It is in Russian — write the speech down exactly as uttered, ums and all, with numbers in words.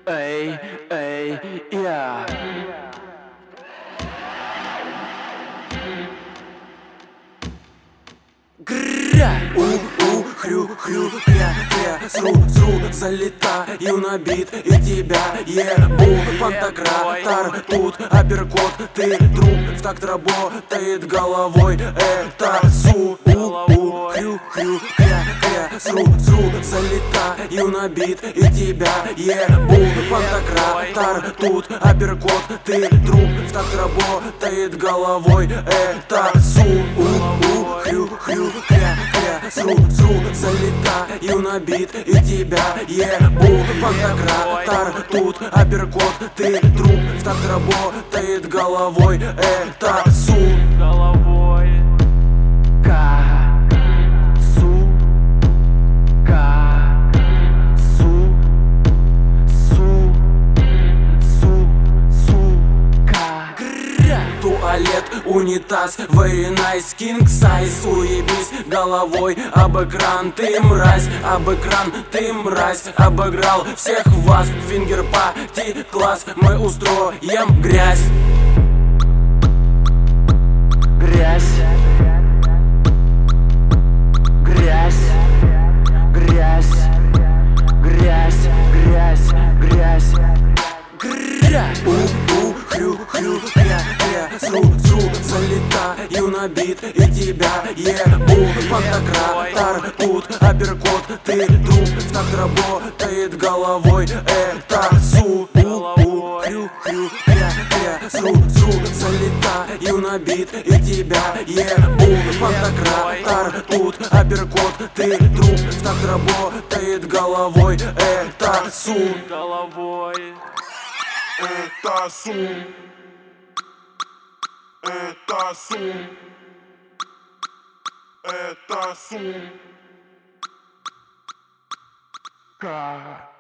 Эй, эй, я. Гря! У-у, хрю-хрю, кря-кря, сру-сру, залетаю на бит и тебя ебу. Пантократор, тут апперкот, ты труп, в такт работает головой. Это су, у-у, хрю-хрю, кря-кря, сру-сру, залетаю на бит и тебя ебу. Пантократор, тут апперкот, ты труп, в такт работает головой. Это су, у-у, хрю-хрю, кря-кря, сру-сру, залетаю на бит и тебя ебу. Пантократор, тут апперкот, ты труп, в такт работает головой. Это су, головой. Ка, су, ка, су, су, су, су, ка. Гря! Туалет, унитаз, very nice, king size. Уебись головой об экран, ты мразь, об экран, ты мразь. Обыграл всех вас, фингер пати класс. Мы устроим грязь. Грязь. Грязь. Грязь. Грязь. Грязь. Грязь. Грязь. У-у, хрю-хрю, кря-кря, сру-сру, залетаю на бит и тебя ебу. Пантократор, тут апперкот, ты труп, в такт работает головой. Это су, у-у, хрю-хрю, кря-кря, сру-сру, залетаю на бит и тебя ебу. Пантократор, тут апперкот, ты труп, в такт работает головой. Это су, головой. Это сум, это сум, это сум. Ка.